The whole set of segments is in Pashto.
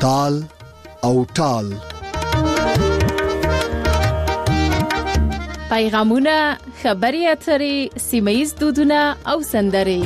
تال او ټال. پیغامونه، خبري اترې، سیمه‌ییز دودونه او سندرې.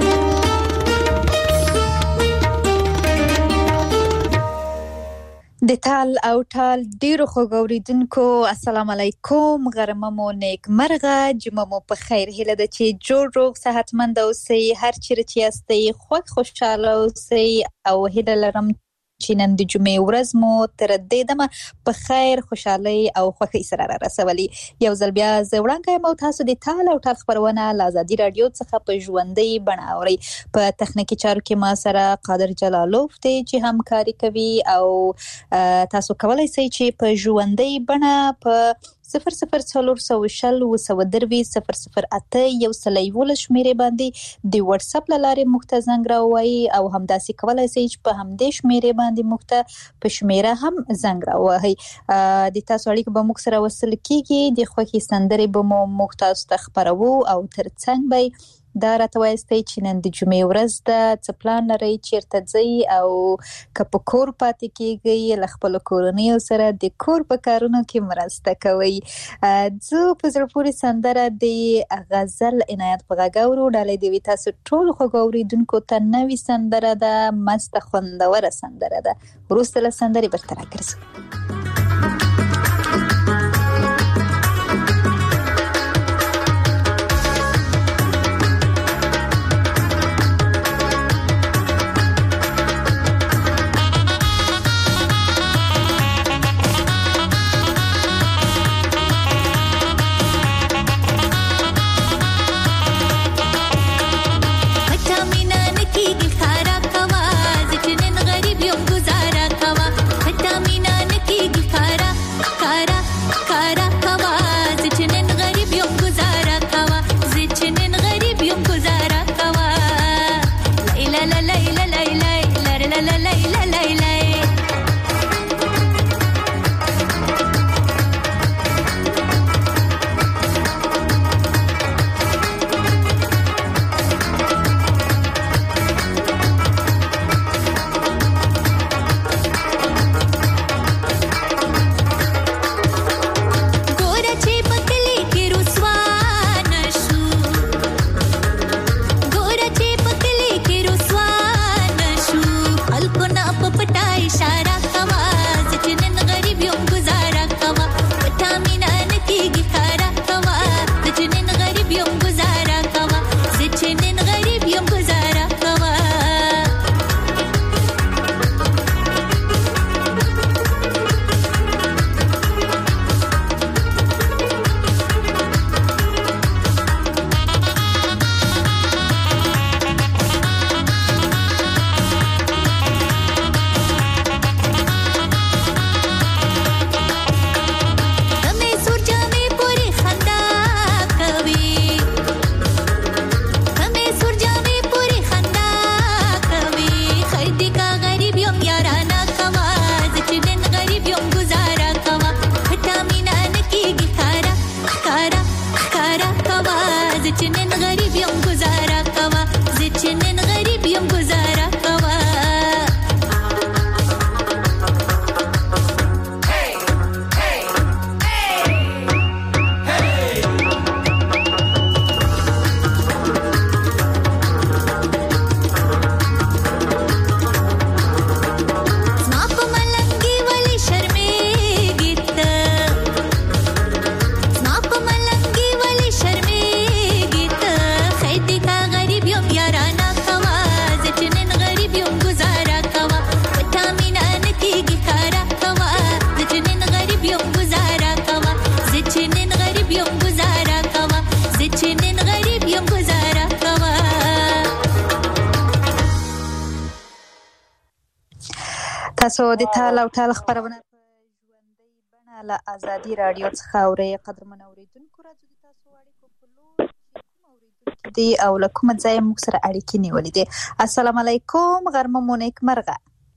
د تال او ټال ډیرو خوګوریدونکو السلام علیکم، غرمه مو نیک مرغه، جمعه مو په خیر. هیله ده چې جوړ روغ صحتمند اوسئ، هر چیرې چې یاستئ خوشاله اوسئ او هیله لرم چې نن د جمعې ورځ مو تر دې دمه په خیر، خوشحالي او خوښۍ سره را رسولي. یو ځل بیا زه وړاندې یم او تاسو د تال او ټال خبرونه له ازادي راډیو څخه په ژوندۍ بڼه اورئ. په تخنیکي چارو کې ما سره قادر جلالوف دی چې همکاري کوي او تاسو کولای شئ چې په ژوندۍ بڼه په 004020020008 شمیرې باندې د واتس اپ لارې موږ ته زنګ راووایي او همداسې کولای شئ چې په همدې شمیرې باندې موږ ته په شمیره هم زنګ راووهئ. د تاسو اړیکه به موږ سره وصل کیږي، د خوښي سندرې به موږ تاسو ته خبرو او ترڅنګ به دا راته وایستئ چې نن د جمعې ورځ ده، څه پلان لرئ، چیرته ځئ او که په کور پاتې کیږئ له خپلو کورنیو سره د کور په کارونو کې مرسته کوئ. زه په زړه پورې سندره د غزل عنایت په غږ اورو. ډالۍ د وي تاسو ټول خوګوریدونکو ته نوې سندره ده، مسته خوندوره سندره ده. وروسته له سندرې برته راګرځو. تاسو د تال او ټال خبرونه په ژوندۍ بڼه له ازادي راډیو څخه اورئ. قدرمن اوریدونکو، راځو د تاسو اړیکو په لور چې کوم اوریدونکي دي او له کومه ځایه موږ سره اړیکې نیولې دي. السلام علیکم، غرمه مو نیک مرغه.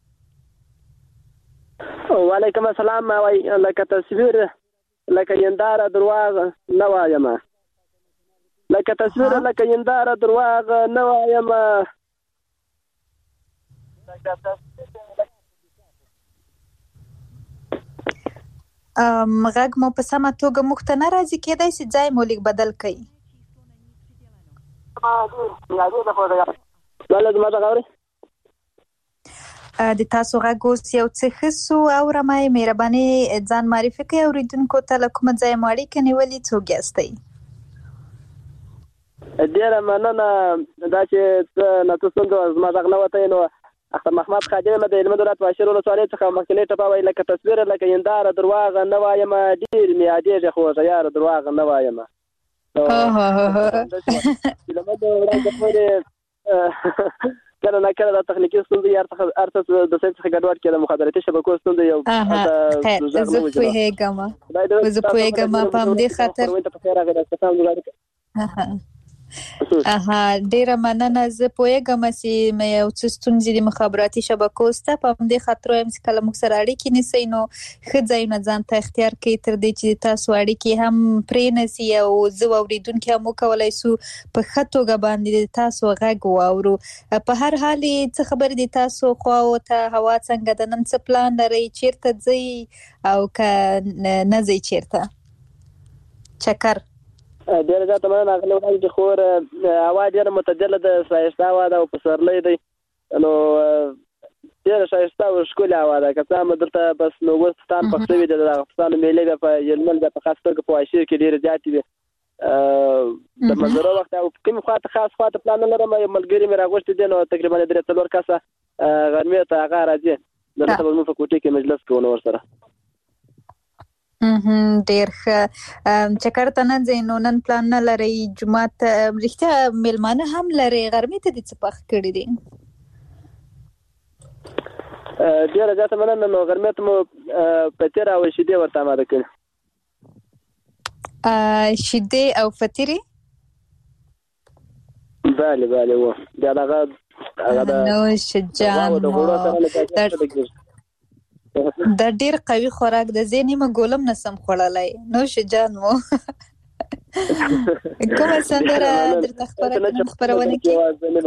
وعلیکم السلام. لکه تصویر لکه ینداره درواغ نه وایم، لکه تصویر لکه ینداره درواغ نه وایم، غږ مو په سمه توګه موږ ته نه راځي، کېدای شي ځای مو لیک بدل کړئ. د تاسو غږ اوس یو څه ښه سو. اورمه یې، مهرباني ځان معرفي کړئ اورېدونکو ته، له کومه ځایه مو اړیکه نیولې، څوک یاستئ؟ ډېره مننه. دا چې ناتو څنګه زما غږ نه وتی، نو اختر محمد خادم د هلمند ولایت واشر ولسوالۍ څخه مخکینۍ ټپه وایي لکه تصویر لکه هنداره دروغ نه وایم، ډېر مې یادېږي خوږه یاره دروغ نه وایم. کله نه کله د تخنیکي ستونزې یار څخه ارته د سایت څخه ګډوډ کېده، مخابراتي شبکو ستونزې یو زه پوهېږم په همدې خاطر. ډیره مننه. زه پوهېږم چې یو څه ستونزې د مخابراتي شبکو شته، په همدې خاطر وایم چې کله موږ سره اړیکې نیسئ نو ښه ځایونه ځان ته اختیار کړئ تر دې چې تاسو اړیکې هم پرې نسي او زه واورېدونکي هم وکولی شو په ښه توګه باندې د تاسو غږ واورو. په هر حال څه خبرې د تاسو خواو ته، هوا څنګه ده، نن څه پلان لرئ، چیرته ځئ او که نه ځئ چیرته؟ چکر ډېره زیاته مننه اغلې وړاندې خور. هوا ډېره معتدله ده، ښایسته هوا ده او پسرلی دی، نو ډېره ښایسته او ښکلې هوا ده. که څه هم دلته بس نو اوس پښتان پخ شوي دي، د دغه پښتانو مېلې بیا په هلمند بیا په خاص توګه په واشیر کې ډېرې زیاتې وي. د منظرو وخت او کومې خوا ته خاص خوا ته پلان نه لرم. یو ملګري مې راغوښتي دي، نو تقریبا 3-4 کسه غرمې ته هغه راځي، دلته به زموږ په کوټې کې مجلس کوو نو ورسره. ډېر ښه. چکر ته نه ځئ نو نن پلان نه لرئ؟ جومات رښتیا میلمانه هم لرئ، غرمې ته دې څه پخ کړي دي؟ ډېره زیاته مننه. نو غرمې ته مو فطیر او شیدې ورته اماده کړي. شیدې او فطیرې؟ بله بله. و بیا دغه نوش جان دا ډیر قوي خوراک د زینې ما ګولم نسم خوړلای. نوش جان مو کومه سندره درته خبرونه کې؟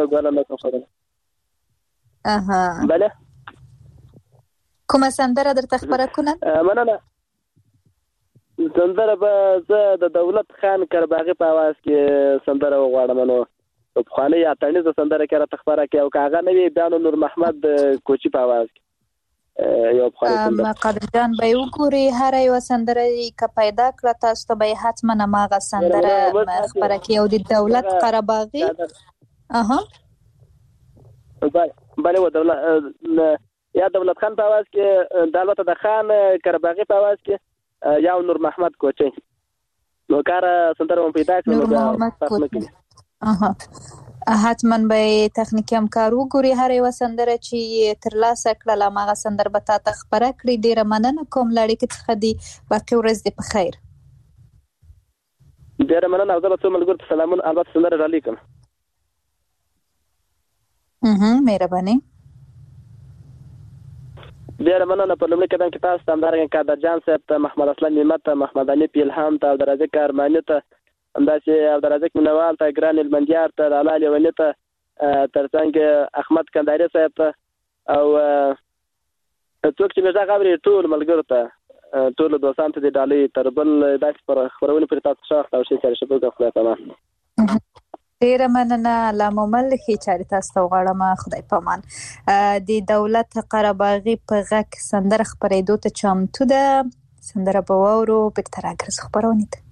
بله کومه سندره درته خبره کنن؟ مننه. سندره به زه د دولت خان کرباغي په आवाज کې سندره وغواړم، نو پخوانۍ اتڼیزه سندره کې راته خبره کوي، او که هغه نه وي بیا نو نور محمد کوچي په आवाज کې یو پخوانۍ سندره. قادر جان به وګوري هر یو سندره که پیدا کړه تاسو ته به حتما ماغه سندره خبره کوي، او د دولت قرباغي. بله و دولت یا دولت خان په आवाज کې، دولت د خان کرباغي په आवाज کې، یا نور محمد کوچي. نو کار سندره مو پیدا کړو. نور محمد کوچي حتما به تخنیکی همکار وګوري هر یو سندره چې ترلاسه کړله هغه سندره به تا ته خپره کړي. ډیره مننه کوم له اړیکې څخه دي. باقي ورځ دې په خیر. ډیره مننه. او زه به څو ملګرو ته سلامونه البته سندره رالیکم. مهرباني. ډیره مننه. په لومړي قدم کې تاسو ته همدارنګه قادر جان صاحب ته، محمد اسلام نیمت ته، محمد حنیف الهام ته، عبدالرزاق ارماني ته، همداسې عبدالرزاق مینوال ته، ګران المندیار ته، لالا لیوني ته، ترڅنګ احمد کندهاري صاحب ته، او څوک چې مې غږ اوري ټول ملګرو ته، ټولو دوستانو ته د ډالۍ تر بل داسې خپرونې پورې تاسو ښه وخت او ښې چارې شپږ خدای پامان. ډیره مننه. الله مو مل ښې چارې تاسو ته وغواړم. خدای پامان. د دولت قرباغي په غږ سندره خپرېدو ته چمتو ده. سندره به واورو، بیرته راګرځو خپرونې ته.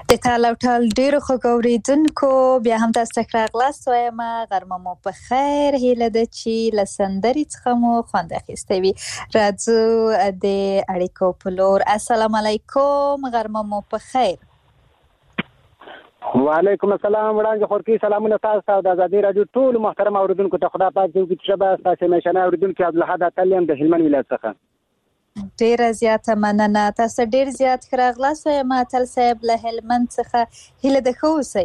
د تاله ټال ډیرو خوږو اوریدونکو بیا هم تاسو ته راغلاست وایم غرمه مو په خیر هیله ده چې له سندرې څخه مو خوند اخیستی وي. راځو د اړیکو په لور. السلام علیکم، غرمه مو په خیر. وعلیکم السلام. وړاندې خورکی سلامونه تاسو ته د ازادي رادیو ټول محترم اوریدونکو ته. خدا پاک دې وکړي چې به تاسو میشنه اوریدونکو عبدالحد اتلیم د هلمند ولایت څخه ډیره زیاته مننه. تاسو ډیر زیات راغلاست وایم اتل صاحب له هلمند څخه هیله ده ښه اوسئ.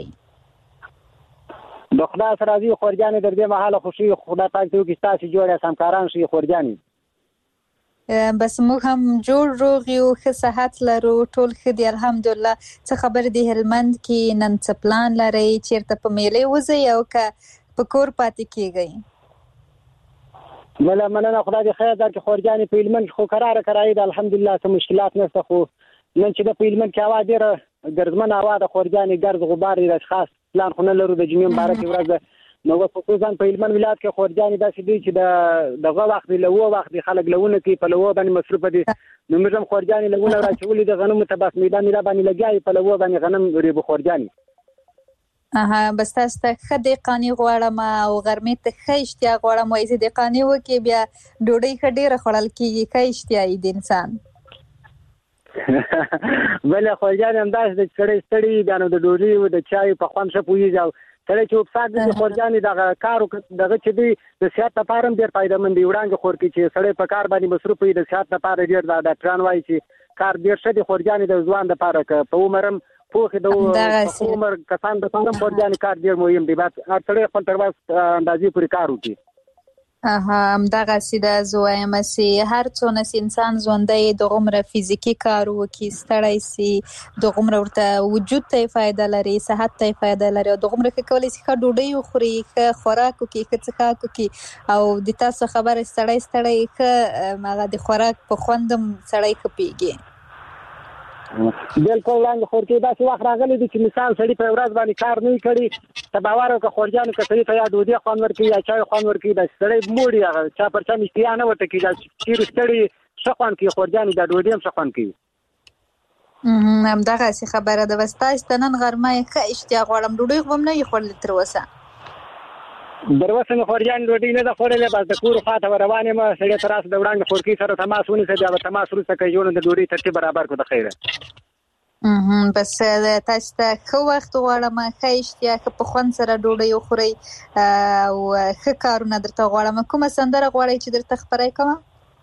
د خدای سره راضي خورجانې در دې مهاله خوشي خدا پاک دې وکړي تاسو جوړ یاست همکاران شي خورجانې. بس موږ هم جوړ روغ یو، ښه صحت لرو، ټول ښه دي الحمدلله. څه خبر دی هلمند کې نن څه پلان لرئ؟ چیرته په میلې وځئ او که په کور پاتې کیږئ؟ مننه خدای دې خیر درکړي خورجانې. په هلمند خو کراره ده الحمدلله، څه مشکلات نشته. خو نن چې د په هلمند کې هوا ډېره ګرځمنه هوا ده خورجانې، ګرد غبار دی، خاص پلان خو نه لرو د جمعې مبارکې ورځ ده. نو خصوصا په هلمند ولایت کې خورجانې داسې دی چې دغه وخت دی لوه وخت دی، خلک لوونه کوي، په لوه باندې مصروفه دي. نو موږ هم خورجانې لوونه راچولي د غنمو ته، بس میده باندې لګیایي په لوه باندې غنم ریبو خورجانې. بس تاسو ته ښه دهقاني غواړم او غرمې ته ښه اشتیا غواړم. وایي چې دهقاني وکړي بیا ډوډۍ ښه ډېره خوړل کېږي، ښه اشتیایي د انسان. بله خورجانې همداسې ده چې سړی ستړي بیا نو د ډوډۍ و د چایو په خوند ښه پوهېږي. او سړی چې وبساک دی خورجانې دغه کار دغه چې دی د صحت لپاره هم ډېر فایدهمند دی. وړاندې خورکي چې سړی په کار باندې مصروف وي د صحت لپاره ډېر دا ډاکټران وایي چې کار ډېر ښه دی خورجانې د ځوان لپاره، که په عمر هم پوخې د عمر کسان د پاره خورجانې کار ډېر مهم دی. بس هر سړی خپل تر وس اندازې پورې کار وکړي. همدغسې ده. زه وایم چې هر څونه چې انسان ژوندی دغومره فزیکي کار وکړي، ستړی سي، دغومره ورته وجود ته فایده لري، صحت ته فایده لري، او دغومره ښه کولی شي ښه ډوډۍ وخوري، ښه خوراک وکړي، ښه څښاک وکړي. او د تاسو خبره ستړی ښه هغه د خوراک په خوند هم سړی ښه پوهېږي. بالکل وړاندې خورکي داسې وخت راغلی دی چې مثال سړي په ورځ باندې کار نه وي کړی، ته باور وکړه خورجانو که سړي ته یا ډوډۍ خوند ورکوي یا چای خوند ورکوي، داسې سړی موړي هغه چا پر چا اشتیا نه ورته کېږي. چیرې ستړي ښه خوند کوي خورجانې، دا ډوډۍ هم ښه خوند کوي. همدغسې خبره ده. بس تاسو ته نن غرمه ښه اشتیا غواړم. ډوډۍ خو به هم نه وي خوړلې تر اوسه؟ در اوسه مې خورجانې ډوډۍ نه ده خوړلې، بس د کور خواته به روان یم. سړی ته راسه د وړاندې خورکي سره تماس ونیسه، بیا به تماس وروسته کوي ژوند د ډوډۍ ترتیب برابر کړو د خیره. بس تاسو ته ښه وخت غواړم، ښه اشتیا، ښه په خوند سره ډوډۍ وخورئ او ښه کارونه درته غواړم. کومه سندره غواړئ چې درته خپره کړم؟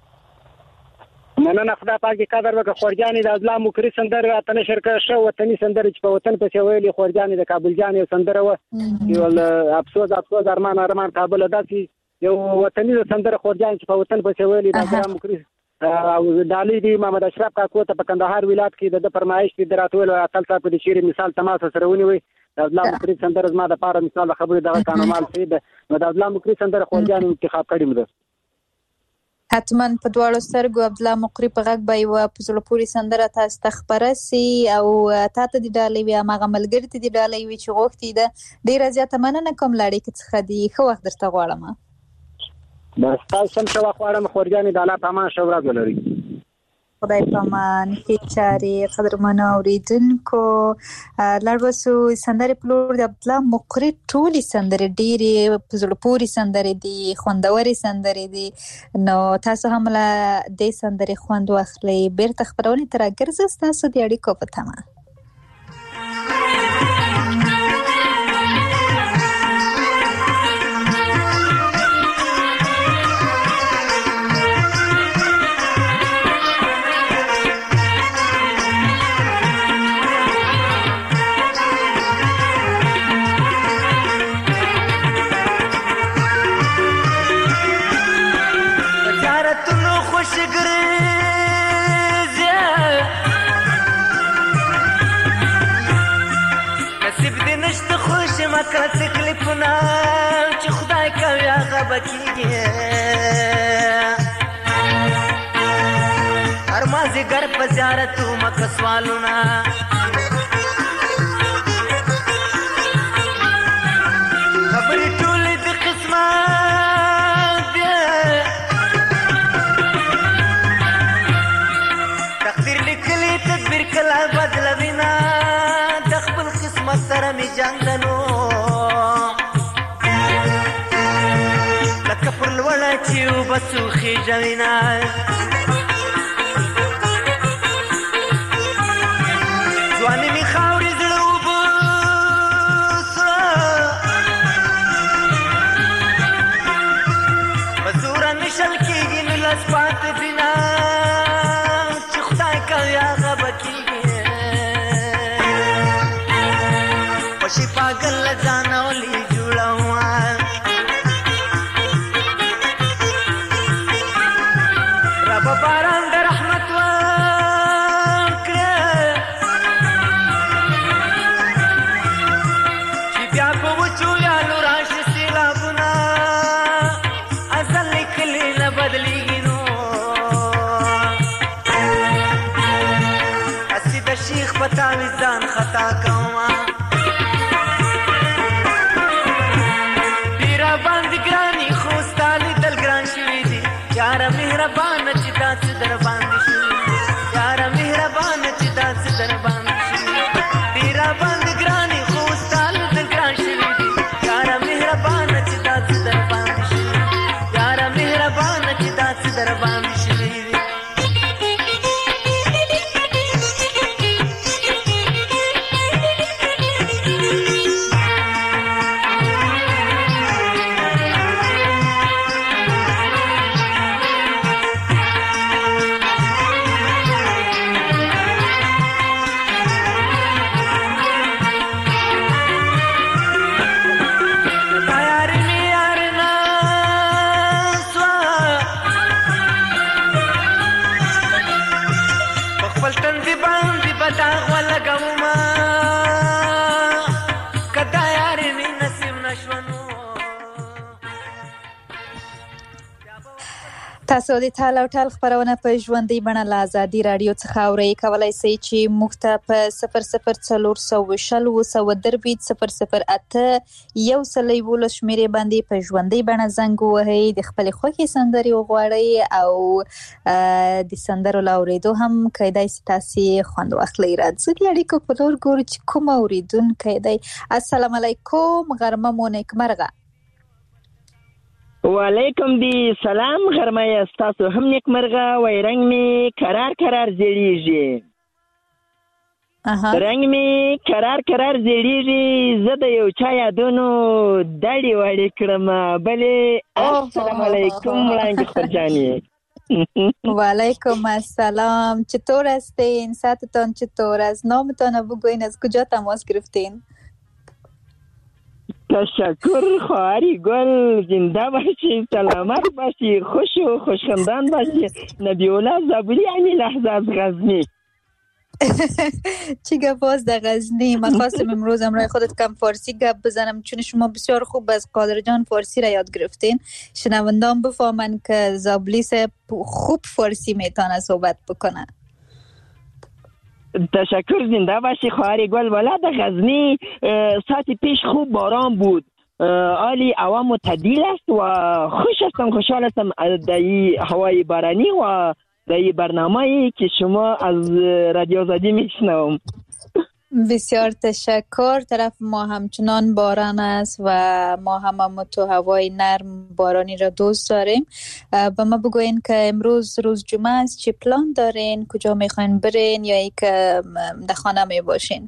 مننه خدای پاک دې قدر وکړه خورجانې. د ازلا مکري سندره راته نشر کړه، ښه وطني سندره چې په وطن پسې ویلې خورجانې. د کابل جان یو سندره وه چې افسوس افسوس ارمان ارمان کابل، داسې یو وطني سندره خورجانې چې په وطن پسې ویلې. د ازلا مکري او ډالۍ دی محمد اشرف کاکو ته په کندهار ولایت کې د فرمایش دی دراتول اتل صاحب د شعر مثال تماس سره ونیوي. د ازلا مکري سندره زما د پاره مثال خبرې دغه قانونمال سي ده. نو د ازلا مکري سندره خورجانې انتخاب کړی مده. حتما په دواړو سترګو عبدالله مقری په غږ به یوه په زړه پورې سندره تاسو ته خپره سي او تا ته دې ډالۍ وي، هماغه ملګري ته دې ډالۍ وي چې غوښتي ده. ډېره زیاته مننه کوم له اړیکې څخه دي. ښه وخت درته غواړم. بس تاسو هم ښه وخت غواړم خورجانې. د الله په امان ښه ورځ ولرئ. خدای په امان. ښې چارې قدرمنو اورېدونکو. لاړ بسو سندرې په لور. د عبدالله مقری ټولې سندرې ډېرې په زړه پورې سندرې دي، خوندورې سندرې دي. نو تاسو هم له دې سندرې خوند واخلئ. بېرته خپرونې ته راګرځه ستاسو د اړیکو په تمه. کله تکلیفونه چې خدای کوي هغه به کېږي. هر مازدیګر په زیارت ومکه سوالونه، خبرې ټولې د قسمت دي، تقدیر لیکلي تدبیر کله بدلوي نه. د می جنگنو لکه پر لوړه چې اوبه څوخېږه وینه ځواني مې خاورې زړه اوبه سوه په زوره مې شل کېږي نولس پاتې بنا چې خدای کوي هغه به کېږي خوشي پاگل له ځانه ولې جوړوه ربه باران د رحمت وکړه چې بیا په وچو ویالو راشي سیلابونه ازل لیکلي نه بدلېږي نو هسې د شیخ په تعویض ځان خطا کومه ډېره باندې ګراني خو ستا لیدل ګران شوي دي یاره مهربانه چې داسې در باندې شوي یاره مهربانه چې داسې در باندې شوي ډېره باندې ګراني خو ستا لیدل ګران شوي دي یاره مهربانه چې داسې در باندې شوي یاره مهربانه چې داسې در باندې شوي دي تاسو د ټال او ټال خبرونه په ژوندۍ بڼه له ازادي راډیو څخه اورئ. کولی شئ چې موږ ته په 00402003 008 شمیرې باندې په ژوندۍ بڼه زنګ ووهئ، د خپلې خوښې سندرې وغواړئ او د سندرو له اورېدو هم کیدای شي تاسې خوند واخلئ. راځئ د اړیکو په لور ګورو چې کوم اورېدونکی دی. السلام علیکم، غرمه مو نیکمرغه. وعلیکم دی سلام، غرمه ستاسو هم نیکمرغه. وای رنگ می قرار زیړیږي، رنگ می قرار زیړیږي، زه د یو چا یادونو دړې وړې کړم. بلې السلام علیکم وړانګې خورجانی. وعلیکم السلام، چطور هستین؟ ساعتتان چطور است؟ نامتان رو بگوین، از کجا تماس گرفتین؟ تشکر خواهری گل، زنده باشی، سلامت باشی، خوش و خوشخندان باشی. نبیولا زبوری همین لحظه از غزنی. چی گپ است در غزنی؟ من خواستم امروز امرای خودت کم فارسی گپ بزنم، چون شما بسیار خوب از قادر جان فارسی را یاد گرفتین. شنوندان بفهمن که زابلی خوب فارسی میتونه صحبت بکنه. تشکر، زنده باشی خواهری گل. والا در غزنی ساعت پیش خوب باران بود، حالی هوا معتدل است و خوشحال هستم در این هوای بارانی و در این برنامه‌ای که شما از رادیو آزادی میشنوم. بسیار تشکر. طرف ما همچنان باران است و ما هم تو هوای نرم بارانی را دوست داریم. با ما بگوین که امروز روز جمعه است، چه پلان دارین؟ کجا میخواین برین یا ای که در خانه می باشین؟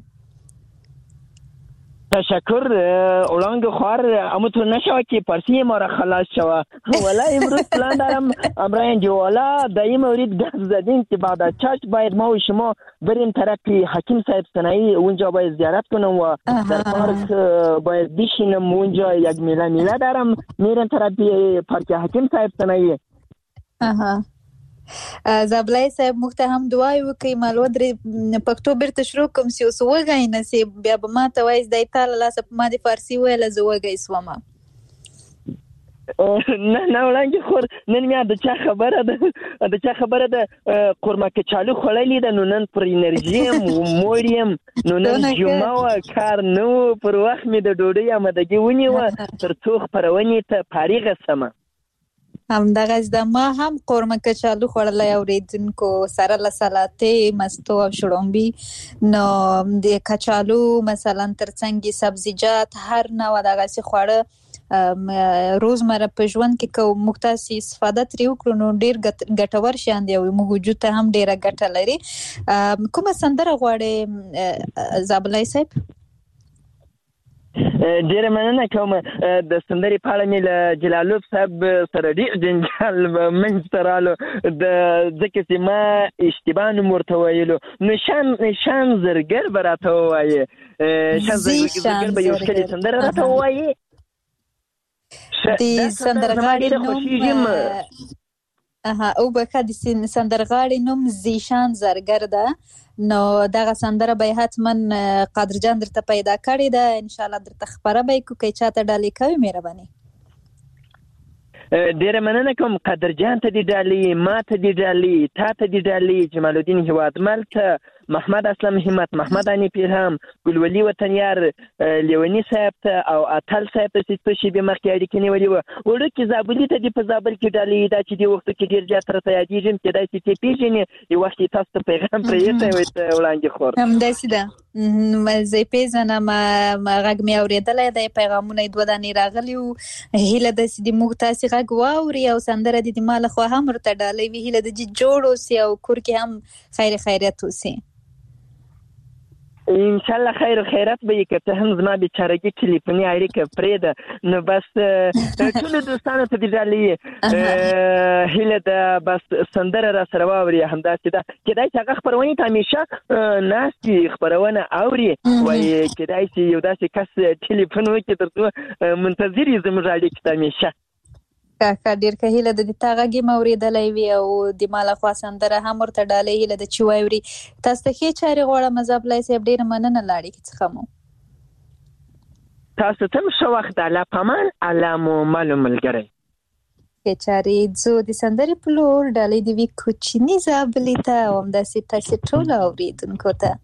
تشکر اولانگ خوار، اما تو نشوه که پرسی ما را خلاص شوه. والا امروز پلان دارم امرای انجو والا در این مورد گفت زدین که بعد از چشم باید ما و شما بریم طرف حکیم صاحب سنایی، اونجا باید زیارت کنم و در پارک باید بشینم. اونجا یک میله دارم، میرم طرف پارک حکیم صاحب سنایی. زابلای صاحب موږ ته هم دعای وکړئ، مالو درې پښتو بیرته شروع کوم چې اوس وږی نصیب بیا به ما ته وایي دی تاله لاسه په ما د فارسي ویله زه وږی سومه. نه وړانګې خور، نن میا د چا خبره ده قورمه کچالو خوړلې ده، نو نن پر انرژي یم موړ یم، نو نن جمعه وه کار نه و، پر وخت مې د ډوډۍ آمادګي ونیوه تر څو خپرونې ته فارغه سمه. همدغه د ما هم قورمه کچالو خوړلای اوریدونکو سره له سلاتې مستو او شړومبي. نو د کچالو مثلا ترڅنګ سبزیجات هر نوع دغه سي خواړه روزمره په ژوند کې کو مختاسي استفاده تری وکړو نو ډیر ګټور شان دی او موږ وجود ته هم ډیره ګټه لري. کومه سندره غواړي زابلای صاحب؟ ډیره مننه کوم. د سندرې په اړه مې له جلالوف صاحب سره ډېر جنجال منځ ته رالو ځکه چې ما اشتباه نوم ورته ویلو. نو شان زرګر به راته ووایې، شان زرګر به یو ښکلې سندره راته ووایې. د سندرغاړي نوم او بکه د سندرغاړي نوم زیشان زرګر ده. نو دغه سندره به حتما قادرجان درته پیدا کړی ده، ان شاء الله درته خبره به کو کې چاته ډالې کوي. مهرباني. ډیره مننه کوم. قادرجان ته دی ډالې، ما ته دی ډالې، تا ته دی ډالې، جمال الدین هیوادمل ته، محمد اسلم همت، محمد انی پیرهم، ګلولي وطنیار، لیونی صاحب ته او اتل صاحب ته چې شیبه مخکې اړیکې نیولې وه. وړوکې زابلي ته دې په زابل کې ډالۍ دا چې دې وخت کې ډېر زیات راته یادېږم کېدای شي چې پېژنې یو وخت یې تاسو ته پیغام پرېښی وی ته وړاندې خور. همداسې ده، زه یې پېژنم، غږ مې اورېدلی دی، پیغامونه یې 2 دانې راغلي وو. هیله ده چې موږ تاسې غږ واوري او سندره دې د ما لخوا هم ورته ډالۍ وي. هیله ده چې جوړ اوسي او کور کې هم خیر خیریت اوسي. ان شاء الله خیر و خیرات به که ته هم زما بیچارګي ټلیفوني اړیکه پرېږده. نو بس ټولو دوستانو ته دې ډالۍ هیله ده بس سندره را سره واوري. همداسې ده کېدای شي هغه خپرونې ته همیشه ناستې خپرونه اوري، وایي کېدای شي یو داسې کس ټلیفون وکړي تر څو منتظر یې زموږ اړیکې ته همیشه. که ډیر که هیله د تا غږ یې اوریدلی وي او د ما لخوا سندره هم ورته ډالۍ هیله ده چې واوري. تاسو ته ښې چارې غواړم زابلای صاحب، ډېره مننه له اړیکې څخه مو. تاسو ته هم ښه وخت. الله پامان، الله مو مالو ملګری. ښې چارې. ځو د سندرې په لور. ډالۍ دې وي کوچني زابلي ته او همداسې تاسې ټولو اورېدونکو ته.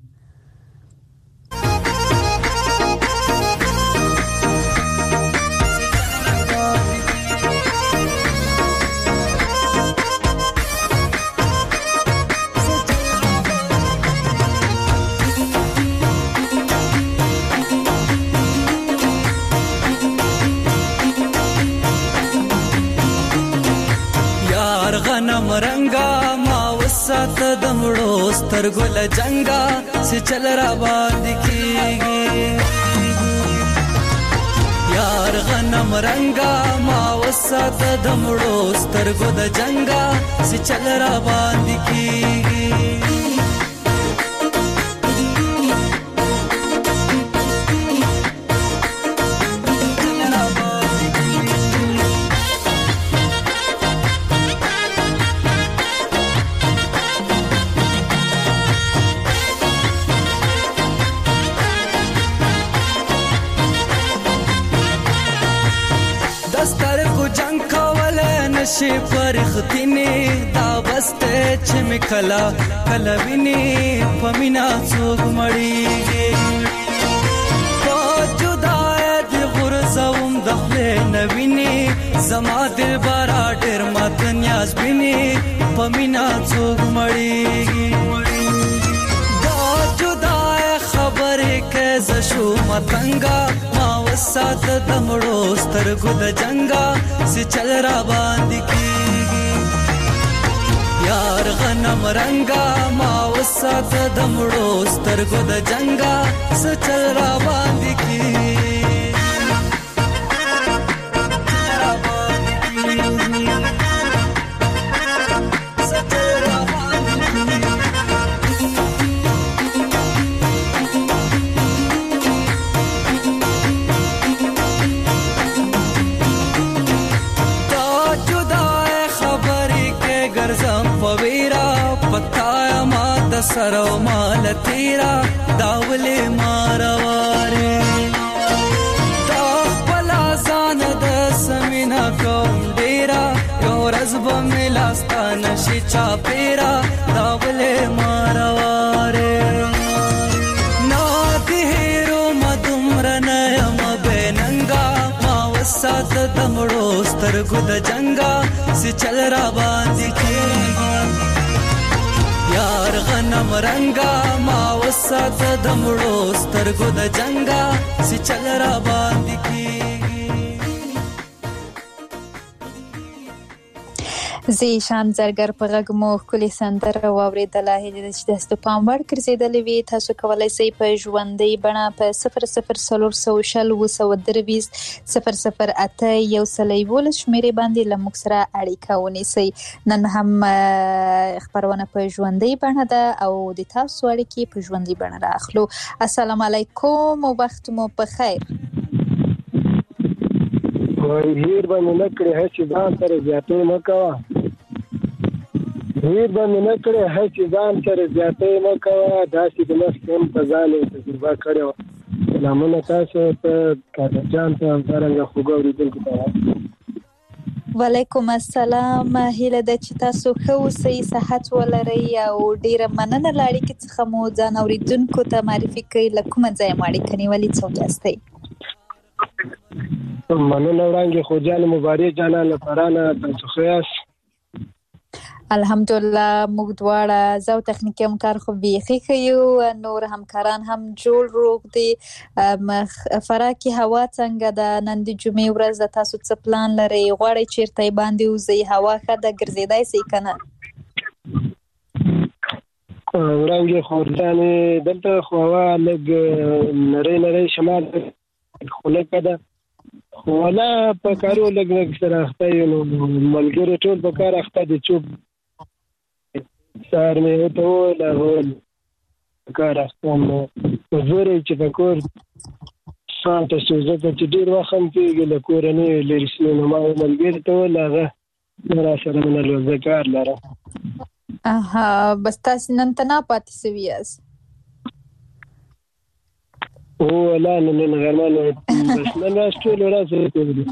غنم رنگا ما وسات د مړو سترګو له جنگا چې چل را باندې کیږي. یار غنم رنگا ما وسات د مړو سترګو د جنگا چې چل را باندې کیږي. نشي پرختینی دا بسته چې می کلا کلا ویني پمینا څوک مړیږي. په جدای دی غرزوم دخله نویني زما دل بارا ډیر مات نیاز بیني پمینا څوک مړیږي. دا جدای خبرې کې ز شو متنګا ما وسات د مړو سترګو د جنگا سي چل را باندې کیږي. یار غنم رنگا ما وسات د مړو سترګو د جنگا سي چل را باندې کیږي. سرو مال تیرا داوله مارواره دا خپل ځان د سمینا کوم ډیرا یو رزب ملاستان شي چا پیرا داوله مارواره نا دهرو مدمر نه م بننګا ما وسات دمړو سترګو د جنگا سي چل را باندې کیږي یار غنم رنگا ما وسات دمړو سترګو د جنگا سي چل را باندې کیږي زی شان زرګر په غږ مو خولي سندره واوریدله چې د پام وړ ګرځیدلې وي تاسو کولای شئ په ژوندۍ بڼه په 00402023 008 شمیرې باندې له موږ سره اړیکه ونیسئ. نن هم خبرونه په ژوندۍ بڼه ده او د تاسو اړیکې په ژوندۍ بڼه راخلو. السلام علیکم او وخت مو په خیر. هیر باندې نکړې هڅې ځان سره زیاتې مه کوه هیر باندې نکړې هڅې ځان سره زیاتې مه کوه داسې د مخکې هم په ځان یې تجربه کړې وه. سلامونه تاسو ته قادر جان ته همدارنګه خوږو اورېدونکو ته وعلیکم السلام. هیله ده چې تاسو ښه اوسئ صحت ولرئ او ډیره مننه له اړیکې څخه مو ځان اورېدونکو ته معرفي کړئ له کومه ځایه مو اړیکه نیولې څوک یاستئ؟ مننه وړاندې خوجان مبارک جانا لپاره تاسو ښه یاست؟ الحمدلله موږ دواړه زو تخنیکي همکار خو بیخي ښه یو نور همکاران هم جوړ روغ دي. فراکي هوا څنګه ده؟ نن د جمعې ورځ ده تاسو څه پلان لرئ؟ غواړئ چیرته باندې وځئ؟ هوا ښه ده ګرځېدای شئ که نه؟ وړاندې خوجانې دلته خو هوا لږ نری شمال خلکه ده خو ولا په کارو لږ سره اخته یو نو ملګري ټول په کار اخته دي چوب سهار مې ورته وویل هغه کار اخته نو زوری چې په کور شان ته شو ځکه چې ډېر وخت هم کېږي له کوره نه لرې شنو نو ما ملګري ته وویل هغه راسره مینه لوزه کار لرم. بس تاسې نن تنها پاتې سوي یاست؟ لا نن غرمان بس نن راز ټول ورځ کوي.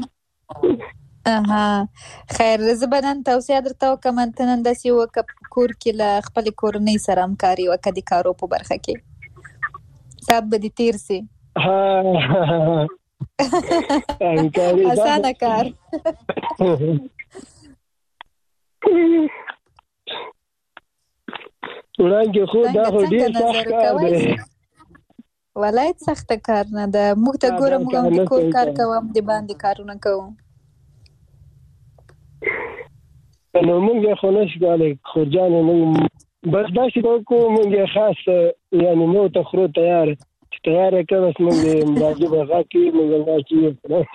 خیر زه به نن توصیه درته وکړم ته نن داسې وکړه کور کې له خپلې کورنۍ سره همکاري وکړه د کارو په برخه کې ساعت به دې تېر سي. اسانه کار. وړاندې خو دا خو ډېر سخت کار دی. ولایت سخته کار نه ده. موږ ته ګوره موږ هم د کور کار کوو هم د باندې کارونه کوو نو موږ یې خو نشو کولی خو جانې موږ بس داسې به وکړو موږ یې خاص یعنې مو ته خرو تیار چې تیار یې کړه بس موږ یې راځو به غږ کوي موږ غږ کوي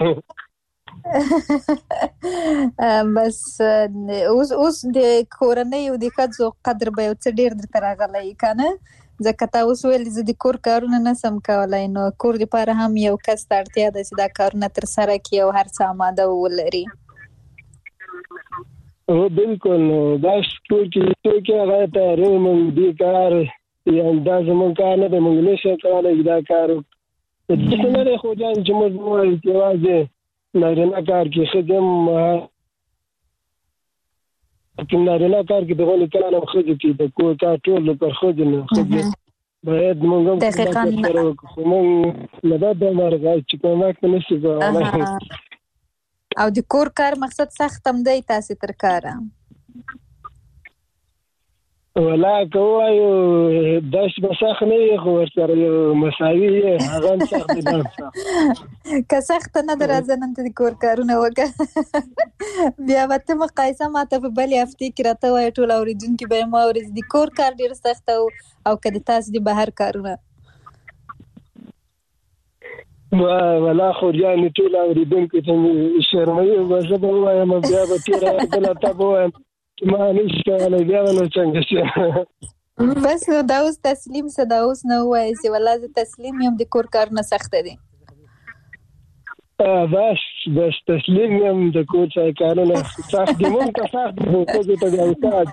بس اوس د کورنۍ او د ښځو قدر به یو څه ډېر درته راغلی که نه ځکه تا اوس ویل زه د کور کارونه نسم کولی نو کور دپاره هم یو کس ته اړتیا ده چې دا کارونه ترسره کړي او هر څه اماده ولري. بالکل نو دا کور کې څوک هغه تیاری موږ دې کار یعنې دا زموږ کار نه دی موږ نشو کولی دا کار داسې نه دی خو جان چې موږ ووایو چې یوازې نارینه کار کې ښځې هم نارینه کار کې د غونې کار هم ښځې کې د کور کار ټول پر ښځې نه ښځې باید موږ هم سره وکړو خو موږ له دا مرغه چې کومک نه شي کولی او د کور کار مقصد سخت هم دی تاسې تر کاره ولا که ووایو داسې به سخت نه وي خو ورسره یو مساوي یې هغه هم سخت دی دا هم سخت که سخته نه ده راځه نن ته د کور کارونه وکړه بیا به ته مقایسه ماته په بلې هفتې کې راته وایه ټول اورېدونکي به یې واوري د کور کار ډېر سخت او که د تاسې د بهر کارونه ولا خو جانې ټول اورېدونکو ته مې شرموي به زه به ووایم بیا به تېره بله تا به ووایم چې ما نشي کولی بیا به نو څنګه شي بس نو دا اوس تسلیم شه دا اوس نه ووایې چې والله زه تسلیم یم د کور کارونه سخته دي بس تسلیم یم د کور کارونه سخت دي مونږ ته سخت دي ښځو ته بیا استاد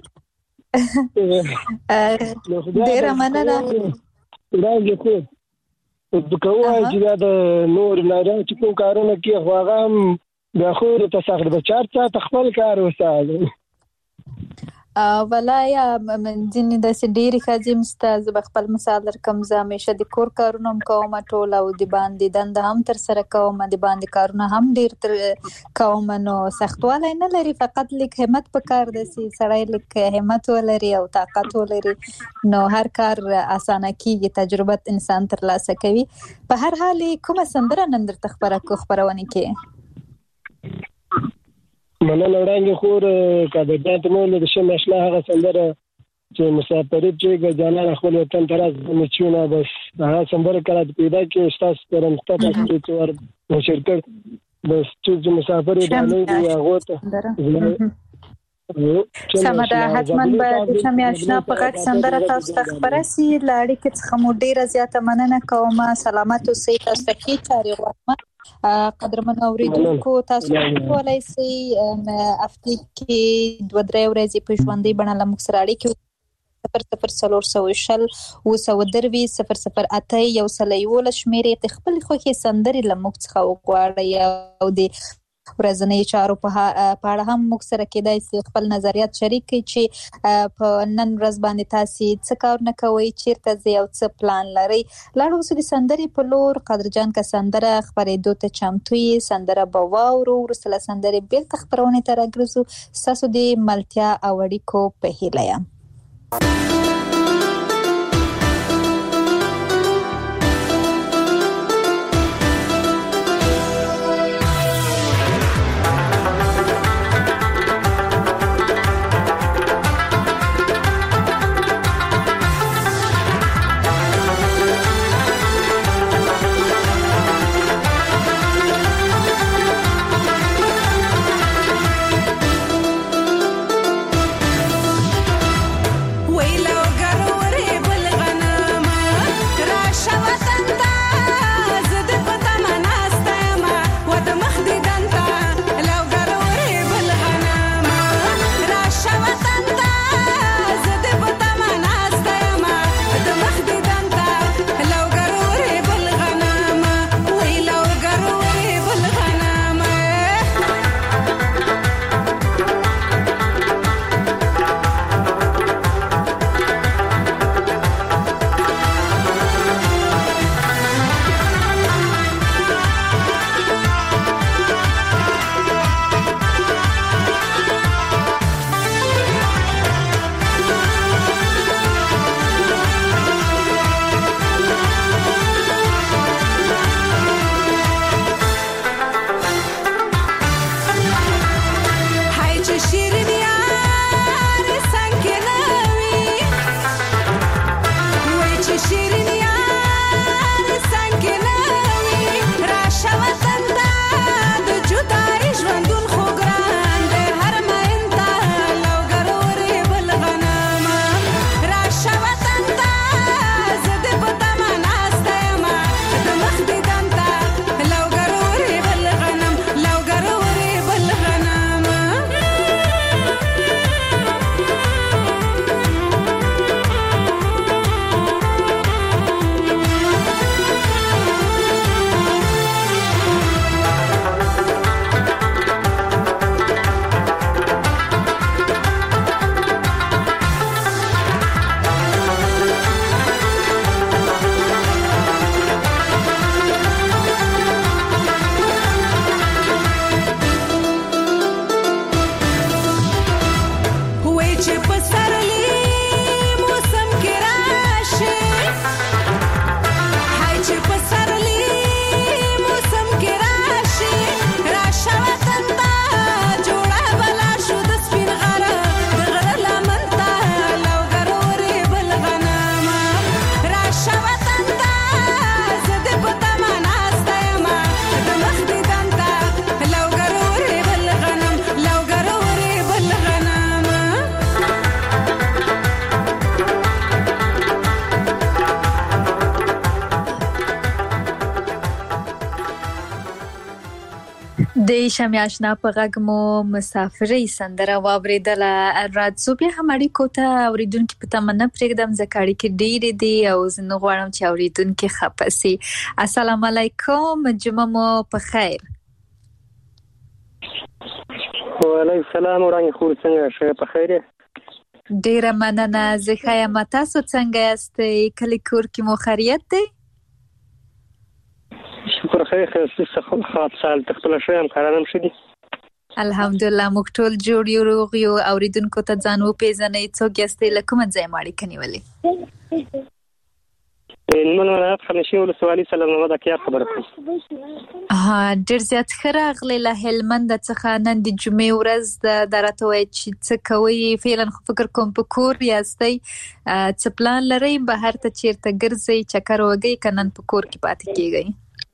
ډېره مننه وړاندې خو که ووایي چې دا د نور نارینه چې کوم کارونه کوي خو هغه هم بیا خو ورته سخت دی 4 ساعته خپل کار وساته ولایا منځنی د سډيري خاجم ستاز بخپل مثال رقم زمیشه د کور کارونه کوم ټول او د باندې دند هم تر سره کوم د باندې کارونه هم ډیر تر کوم نو سختواله نه لري فقط لیک همت په کار د سي سړی لیک همت ولري او طاقت ولري نو هر کار اسانه کیږي تجربه انسان تر لاسه کوي په هر حال کومه سندره نن در خبرونه کې مننه وړاندې خور کده د مول د شمه اشنا هغه سندره چې مسافرت چې ګرځانا خپل وطن تراز مچونه بس هغه سندره کړه پیدا کې استاد پرم ستاسو چې ور شرکت بس چې مسافر دی هغه ته سمدا حتمن به د شمه اشنا په غږ سندره تاسو ته خبره سي لاړې کې څخه مو ډیره زیاته مننه کوم سلامت اوسئ تاسو ته کی چاري غواړم قدرمن اوریدونکو تاسو کولای شئ هفته کې 2-3 ورځې په ژوندۍ بڼه له موږ سره اړیکه 00400 وسودروي 008 یو سلیول شمیرې خپل خوخي سندري له موږ څخه وغواړي او د ورځنی چارو په اړه هم موږ سره کېدای شي خپل نظریات شریک کړئ چې په نن ورځ باندې تاسو څه کار نه کوئ چیرته ځئ او څه پلان لرئ لاړ اوسئ د سندري په لور قدرجان کا سندره خبرېدو ته چمتو یې سندره به واورو ورسله سندري بیل خبرونه تر راګرځو تاسو د ملتیا او اړیکو په هیله یم د شمع آشنا په غږ مو مسافرۍ سندره واوریدله راځو بیا هم اړیکو ته اوریدونکو په تمنه پرېږدم ځکه اړیکې ډېرې دي او زه نه غواړم چې اوریدونکو خفه شي. السلام علیکم جمعه مو په خیر. وعلیکم السلام ورحمت الله څنګه شه په خیر ډیره مننه. زه ښه یم. تاسو څنګه یاستئ؟ کلی کور کې مو خیریت دی؟ شکر خیر څه خاص سال تخپل شوم کارانم شدي. الحمدلله موږ ټول جوړ یو روغ یو. اوریدونکو ته ځان وپېژنئ، څوک یاستئ، له کومه ځایه مو اړیکه نیولې؟ نن خنشي ولسوالي سلام محمد اکیار خبره کوم. ډېر زیات ښه راغلی. له هلمند څخه نن د جمعې ورځ ده راته وایي چې څه کوئ؟ فعلا خو فکر کوم په کور یاستئ. څه پلان لرئ؟ بهر ته چیرته ګرځئ، چکر وهئ که نن په کور کې پاتې کیږئ؟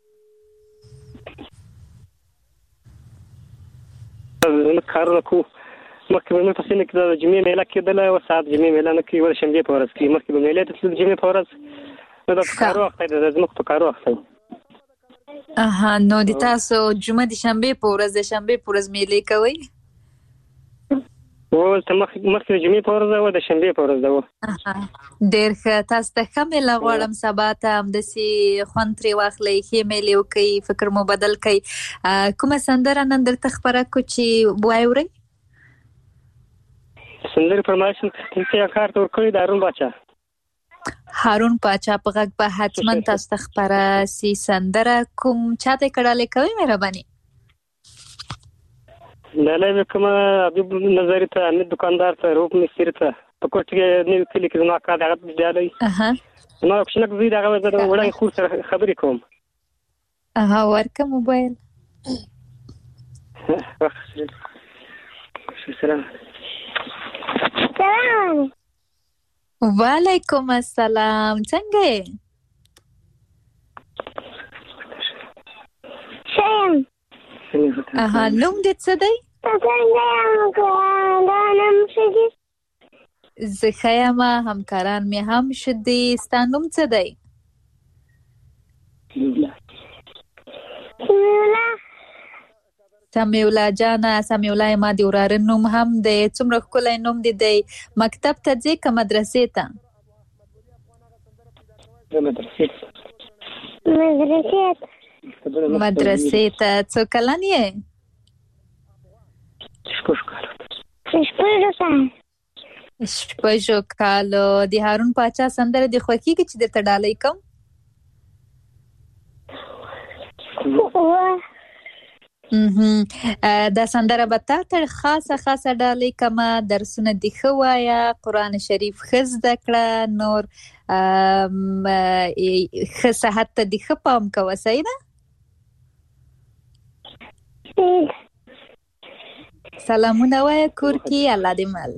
کارونه کوو. مخکې به مې په سیمه کې د جمعې میله کېدله، اوس ساعت جمعې میله نه کوي، د شنبې په ورځ کوي. مخکې به میلې ته تلو د جمعې په ورځ، نو د کارو وخت دی، د ځمکو په کارو وخت دی. نو د تاسو جمعه د شنبې په ورځ د شنبې په ورځ میلې کوئ؟ اوس مخکې د جمعې په ورځ ده، د شنبې په ورځ ده. ډېر ښه. تاسو ته ښه میله غواړم. سبا ته همداسې خوند ترې واخلئ، ښې میلې وکړئ، فکر مو بدل کړئ. کومه سندره نن درته خپره کړو چې واورئ؟ سندرې فرمایش ته کار ته ورکړی د هارون باچا. هارون باچا په غږ به حتما تاسو ته خپره سي سندره. کوم چاته یې کړالی کوئ مهرباني؟ ډالۍ به کومه حبیب نظري ته، حمید دکاندار ته، روپ مستري ته، په کوټ کې نوي کلي کې زما کار د هغه ډالۍ. زما کوچنک زوی د هغه زه د وړاندې خور سره خبرې کوم. ورکه موبایل. سلام. وعلیکم السلام. څنګه یې؟ نوم دې څه دی؟ زه ښه یم، همکاران مې هم ښه دي. ستا نوم څه دی؟ سمیولا جانه. سمیولا ما د وراره نوم هم دی. څومره ښکلی نوم دې دی. مکتب ته ځې که مدرسې ته؟ مدرسې ته. څو کلن یې؟ 6 کالو. د هارون باچا سندره دې خوښېږي چې درته ډالۍ کوم؟ دا سندره به تا ته خاصه ډالۍ کومه. درسونه دې ښه وایه، قرآن شریف ښه زده کړه، نور ښه صحت ته دې ښه پام کوه. صحیح ده؟ سلامونه وایه کور کې. الله دې مل.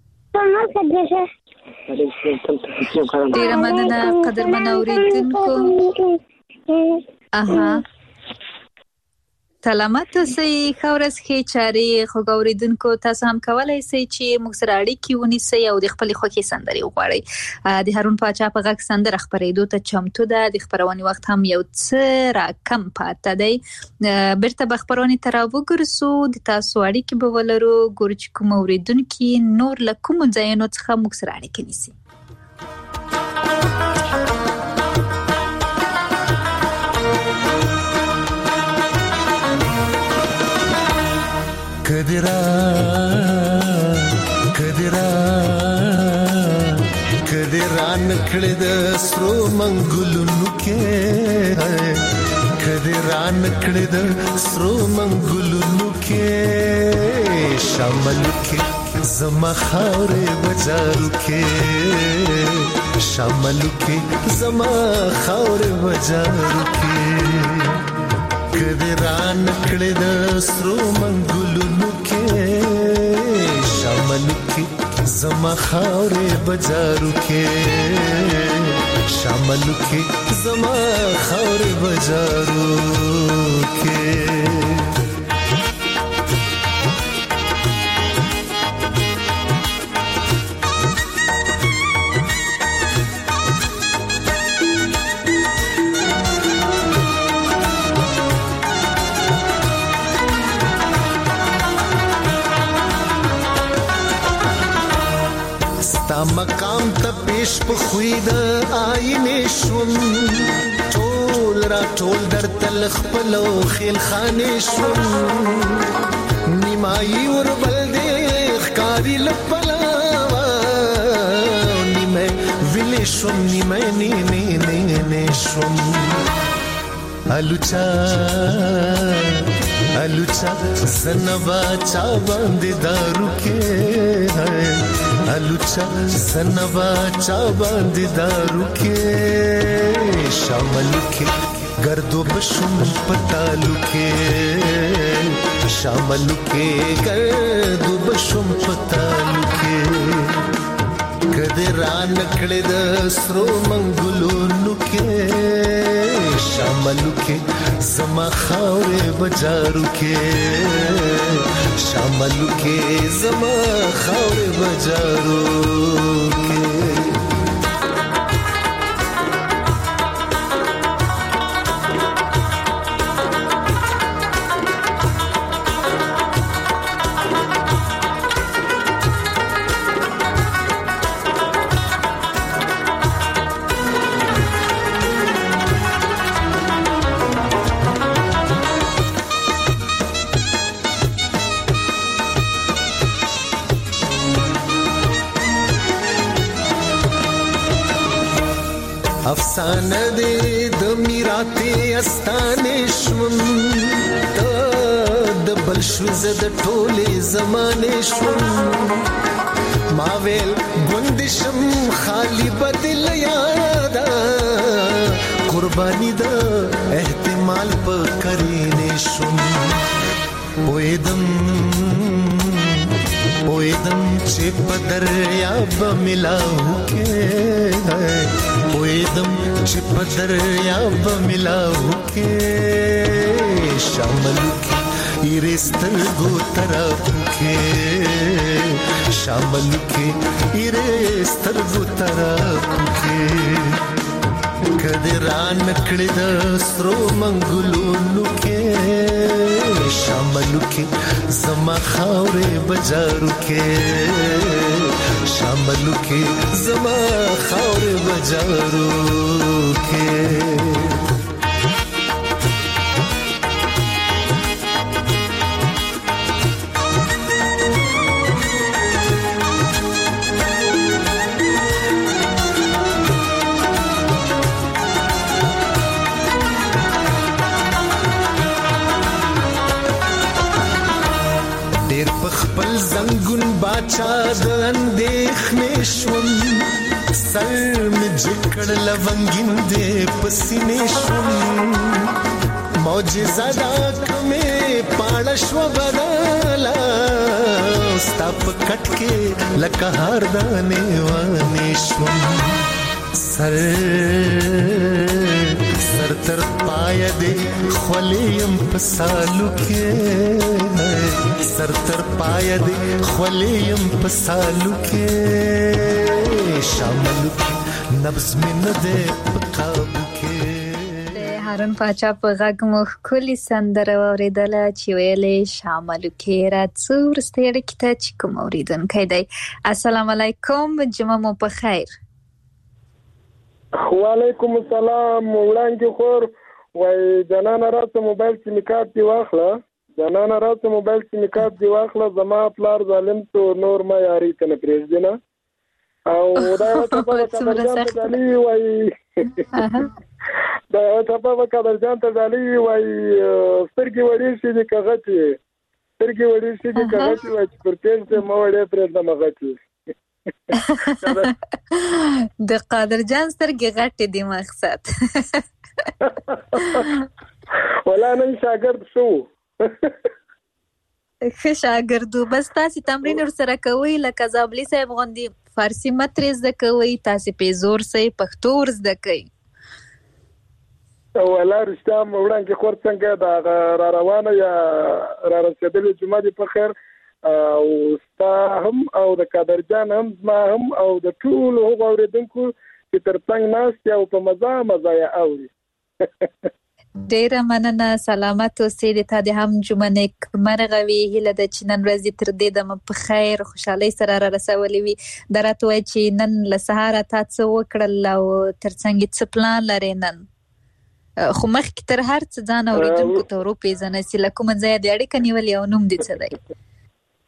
ډېره مننه قدرمن اوریدونکو. سلامت اوسئ. ښه ورځ، ښې چارې. خوږ اوریدونکو تاسو هم کولی شئ چې موږ سره اړیکې ونیسئ او د خپلې خوښې سندرې وغواړئ. د هارون باچا په غږ سندره خپرېدو ته چمتو ده. د خپرونې وخت هم یو څه راکم پاته دی. بیرته به خپرونې ته راوګرځو، د تاسو اړیکې به ولرو، ګورو چې کوم اوریدونکي نور له کومو ځایونو څخه موږ سره اړیکې نیسي. کدرا نکړه د سرو منګلونو کې، کدرا نکړه د سرو منګلونو کې، شامل کې زما خاورې بازارو کې، شامل کې زما خاورې بازارو کې، کدرا نکړه د سرو منګلونو کې، شامل کې زما خاورې بازارو کې، شامل کې زما خاورې بازارو کې. مقام ته پیش په خوې د آینې شوم، ټول را ټول در تل خپلو خیل خانې شوم، نیمایي وربل دې ښکاري لپلاوه شوم نیمه شوم الوچا زنبا چا باندې دارو کې الوچا زنبا چا باندې دارو کې شامل کې گردو بشم پتالو کې شامل کې گردو بشم پتالو کې کده ران کړه د سرو منګلونو کې شاملو کې زما خاورې بجارو کې شاملو کې زما خاورې بجارو کې افسانه دې د میراته استانې شوم د بل شو زد ټوله زمانه شوم ما ویل ګوندشم خالی بدل یادا قربانی د احتمال په کرینې شوم پویدم چې په دریاب ملاو کې پویدم چې په دریاب ملاو کې شامل کې ایرسترګو طرف کې شامل کې ایرسترګو طرف کې کده ران کړه د سرو منګلونو کې شاملو کې زما خاورې بجارو کې شاملو کې زما خاورې بجارو کې خپل زنګون باچا د اندېښنې شوم سر مې جکړ لونګین دې پسینې شوم معجزه دا کمې پاړه شو بدلا ستا په کټ کې لکه هار دانې وانې شوم سر تر پای دې خولیم په سالو کې سر تر پای دې خولیم په سالو کې شامل کې نبض مې نه دې په قابو کې هارون پاچا په غږ مو کلی سندره اوریدله چې ویلې شامل کې راڅور ستړي کته چې کوم اوریدونکو دی السلام علیکم جمعه مو په خیر وعلیکم السلام وړاندې خور وای جنانه راته موبایل کې میکات دی واخله زما پلار ظالم تو نور ما یاري کنه پرېږدنه او دا څه په کارجان وای دا څه په کارجان ته ځالي وای سترګې وړې شي د کغتی وای پر پېژه مو وړې پرېږدم غتی د قادر جان سترګې غټې دي مقصد ولا نن شاګرد شو ښه شاګردو بس تاسو تمرین ورسره کوئ لکه زابلی صاحب غوندي فارسی مترې زده کوئ تاسو په زور سي پښتو زده کوئ ولا رښتیا وړاندې خور څنګه دا را روانه یا را رسیدلې جمعه دې په خیر او ستا هم او د قادر جان هم ما هم او د ټول هغو اوریدونکو چې ترڅنګ ناست او په مزه یې اوري ډیره مننه سلامت اوسئ د تا د هم جمعه نیک مرغه وي هیله ده چې نن ورځ تر دې دمه په خیر خوشحالۍ سره را رسولې وي درته وایي چې نن له سهاره تا څه وکړل او ترڅنګ څه پلان لرې نن خو مخکې تر هر څه ځان اوریدونکو ته وروپېژنه چې له کومه ځایه د اړیکه نیولې او نوم دې څه دی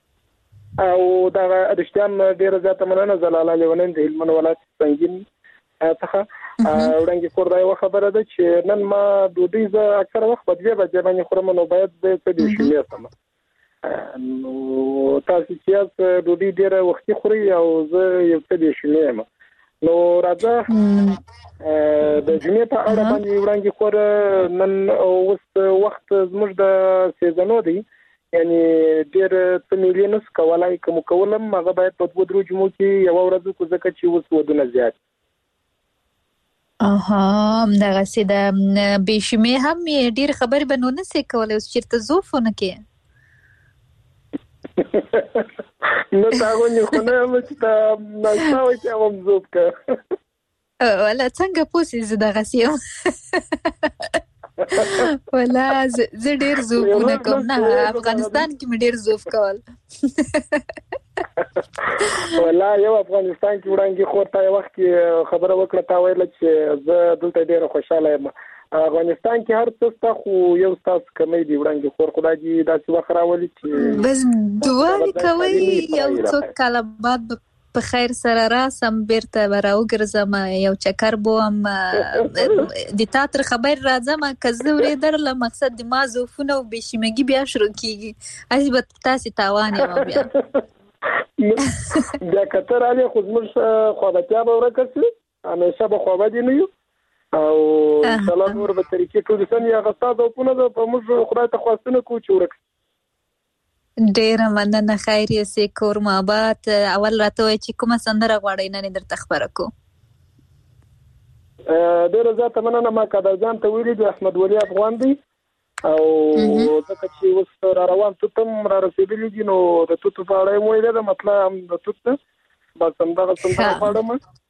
او دا رښتیا ډیره زیاته مننه زلاله لیونین د هلمند ولایت سنگین څخه وړاندې کور دا یو خبره ده چې نن ما ډوډۍ ز اکثر وخت په 2 بجې باندې خورم نو باید د څه دي شمیر سم نو تاسو چې ډوډۍ ډیره وختي خوري او زه یو څه دي شمیر نو راځه د جمعې په اړه باندې وړاندې کور نن اوس وخت زموږ د سیزنو دی یعنی ډیر څه میلیونس کولای کوم کولم هغه باید په 2 جمعو کې یو ورځ کو ځکه چې اوس ودونه زیات دغه سي د بشمه هم ډیر خبر بنونه سي کولای اوس چیرته زوفونه کې نو تاسو نه خو نه مچ تا نه تاسو چې هم زوب کا ولا څنګه پوسې زه دغه سي ولا زه ډیر زوبونه کوم نه افغانستان کې مې ډیر زوب کول ولا یو افغانستان کې وړاندې خورته یو وخت خبره وکړه تا ویل چې زه دلته ډیر خوشاله یم افغانستان کې هر څه خو یو تاسو کمې دی وړاندې خور خدای دې داسې وخت راولي چې بس دعا کوي یو څو کاله بعد په خیر سره راسم بیرته براو ګرځم یو چکر بوم د تاتر خبر راځم کزه ورې درله مقصد د ما زوفونه او بشیمګي بیا شروع کیږي اسی به تاسو تاوان یې بیا بیا کتر علي خو زموږ خوابتیا به ورکړي همیشه به خوابه دي نه یو او سلام ور به طریقې ټول سن یا غصه ده په نه په موږ خدای ته خواستنه کو چې ورک ډیر مننه خیر یې سي کور مابات اول راته وای چې کومه سندره غواړی نه درته خبره کو ډیر زیاته مننه ما کدا ځان ته ویلي د احمد ولی افغان دی او ځکه چې اوس را روان توتم را رسیدلی دي نو د توت په اړه مو ویل دا مطلب د توت بس همدغه څنګه پاړم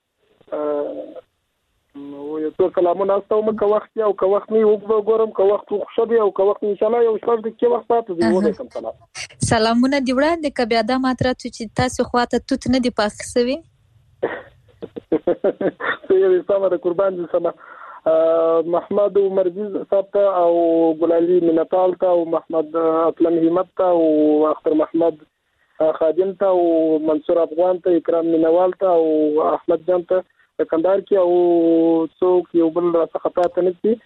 نو یو څه کلامونه استو مکه وخت او که وخت نه وګورم که وخت خوشبي او که وخت ان شاء الله یو شپږ دقیقې وخت پاتې دی ولیکم سلامونه دی وړاندې ک بیا د ماتره چې تاسو خواته توت نه دی پاخسوي سیدی سمره قربان دي سما محمد مرزیز صاحب او ګلالي منطال ته او محمد اطلم همت ته او اختر محمد خادم ته او منصور افغان ته اکرام منوال ته او احمد جان ته کندهار کې او څوک یو بل څخه پاتې نه دي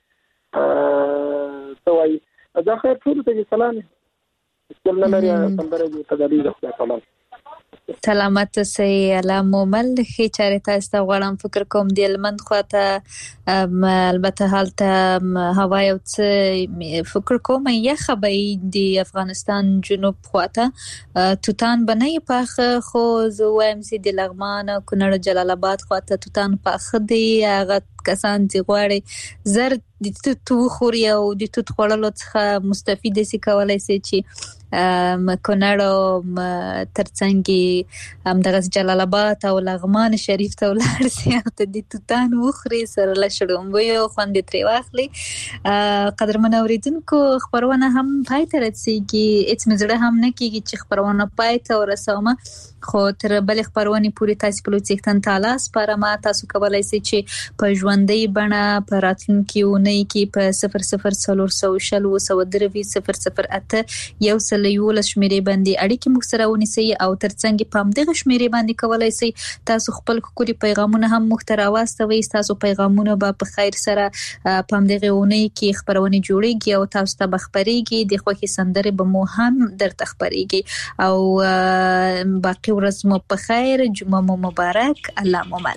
توای دا خیر ټول ته سلام څنګه لري سندره دې تداري سلام سلامت سي علام مومل خي چاره تاسو غواړم فکر کوم د المند خواته البته حالت هوا یو څه فکر کوم یخ به د افغانستان جنوب خواته توتان بنای پاخه خو زه وایم سي د لغمان کونړ جلال آباد خواته توتان پاخه دی هغه کسان چې غواړي زر د توت خوري او د توت خوړلو څخه مستفید سي کولای سي چې کونړ ترڅنګ همدغه جلال آباد او لغمان شریف ته ولاړ سي ته د توتان وخوري سره لشړم وي خوند ترې واخلي قدرمن اوریدونکو خبرونه هم پای ته رسیږي اڅ مزړه هم نه کیږي چې خبرونه پای ته ورسومه خو تر بل خبرونه پوری تاسو په لوڅښتن تعالی سپاره ما تاسو کولای سي چې په ژوندۍ بڼه په راتلونکي ونې کې په 0040 یو سلیول شمیرې باندې اړیکې مو سره ونیسي او ترڅنګ په همدغه شمیرې باندې کولای سي تاسو خپل کوکوري پیغامونه هم محتوا واستوي تاسو پیغامونه به په خیر سره په همدغه ونې کې خبرونه جوړيږي او تاسو ته بخبريږي د خوخي سندره به مو هم درته خبريږي او باقي ورځ مو په خیر جمعه مو مبارک الله مومل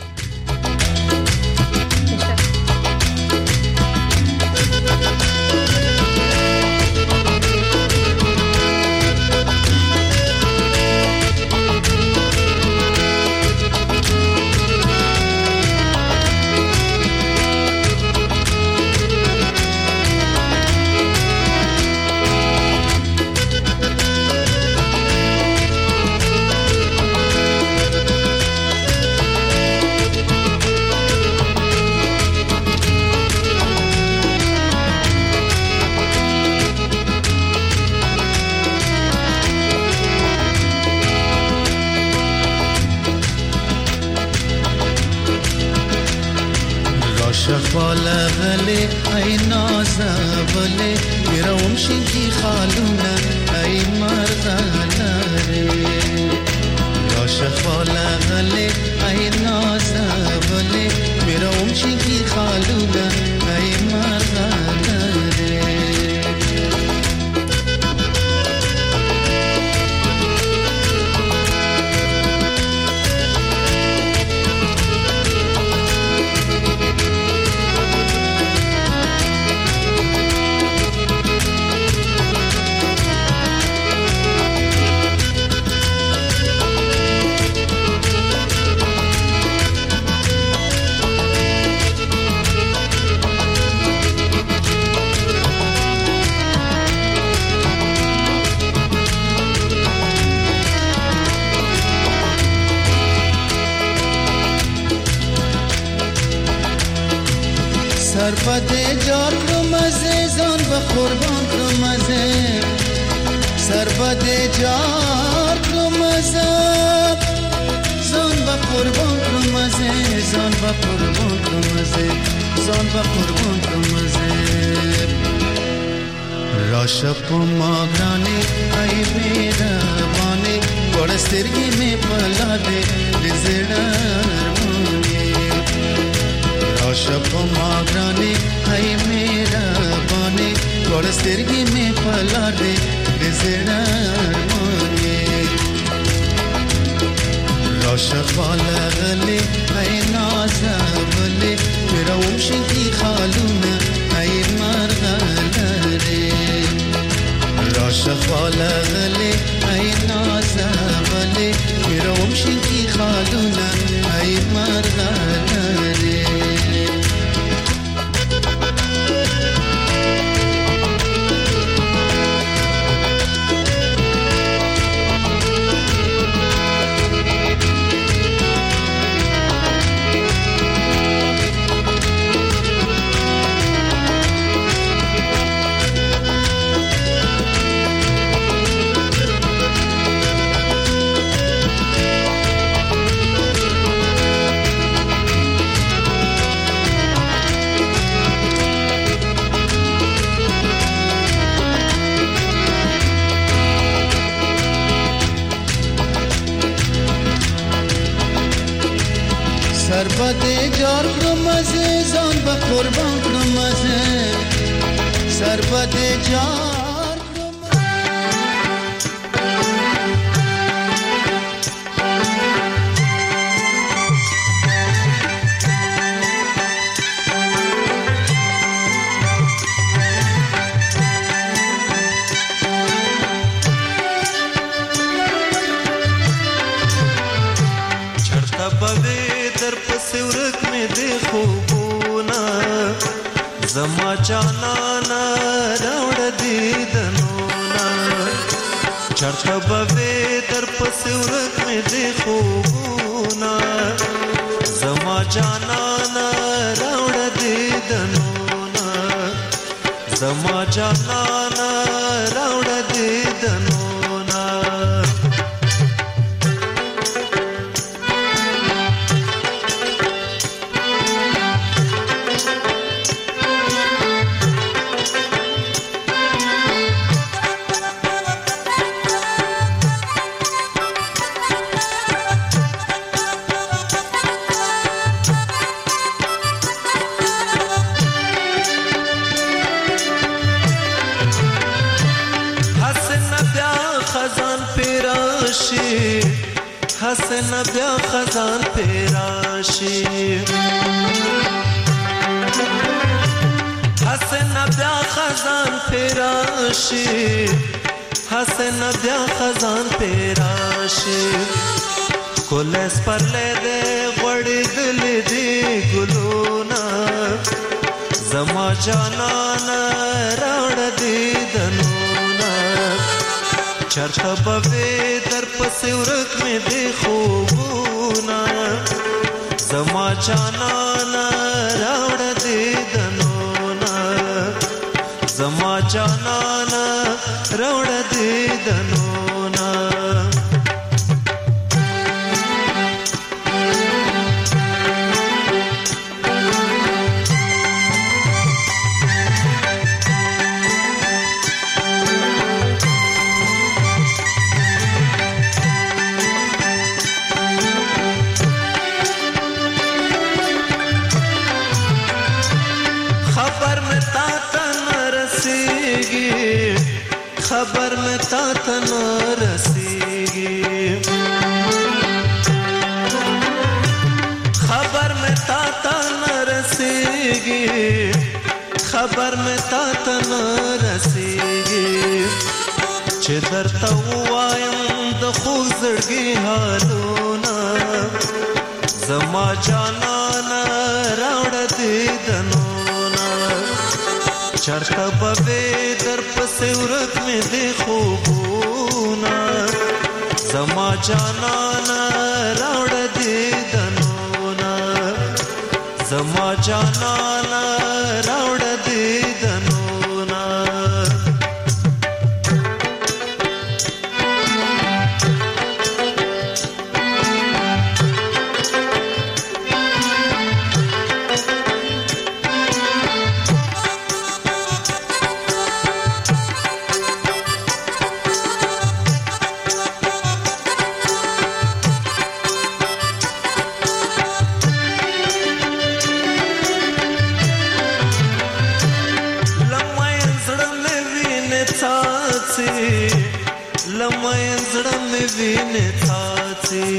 شفاله غلي اي نازبله يروم شي خالونه اي مرغلاري شفاله غله ای نازوله میرم چی خالوده ای مرغله سربت جار کرم عزیزان و قربان کرم عزیز سربت جار کرم عزیز زان و قربان کرم عزیز زان و قربان کرم عزیز زان و قربان کرم عزیز راشپ ماغرانی ای میربانی گوڑسترگی میں پلا دے رزڑر شب ماغرانی ای میربانی گوڑسترگی میں پلا دے بزرر مانی راشقال غلی ای نازولی میرا ومشنکی خالون ای مرغلری راشقال غلی ای نازولی میرا ومشنکی خالون ای مرغلری سربت جار کرم عزیزان و قربان کرم عزیز سربت جار چرتا بوی در پس ورک میں دے خوبونا زما جانانا راوڑ دیدنونا چرتا بوی در پس ورک میں دے خوبونا زما جانانا راوڑ دیدنونا زما جانانا راوڑ دیدنونا حسن بیا خزان پیراشی حسن بیا خزان پیراشی حسن بیا خزان پیراشی کولس پر لے دے غوڑی دل دی گلونا زما جانانا راوڑ دی دنونا چرتا بوی در پس ورک میں دے خوبونا زما جانانا راوڑ دی دنونا زما جانانا راوڑ دی دنونا رسیږي خبر مې تا ته نه رسیږي خبر مې تا ته نه رسیږي خبر مې تا ته نه رسیږي چې درته ووایم د خوږ زړګي حالونه زما جانانه راوړه دیدنونه چرته به وې در پسې ورک مې دې خوبونه زما جانانه راوړه دیدنونه زما جانانه راوړه دیدنونه لمای زړه مې وینې څاڅي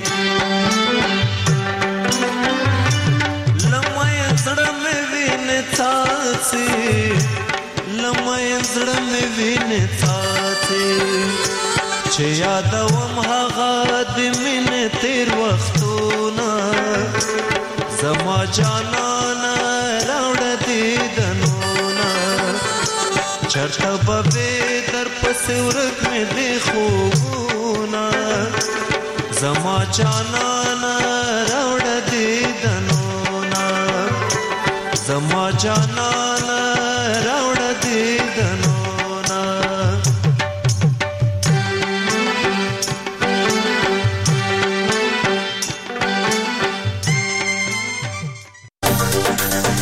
لمای زړه مې وینې څاڅي لمای زړه مې وینې څاڅي چې یادوم هغه د مینې تیر وختونه زما جانانه راوړه دیدنونه چرته به در پسې ورک مې دې خوبونه زما جانانه راوړه دیدنونه زما جانانه راوړه دیدنونه